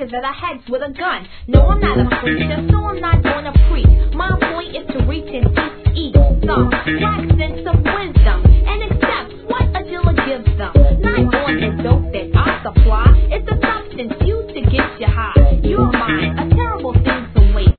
fingers at our heads with a gun. No, I'm not a pusher, so I'm not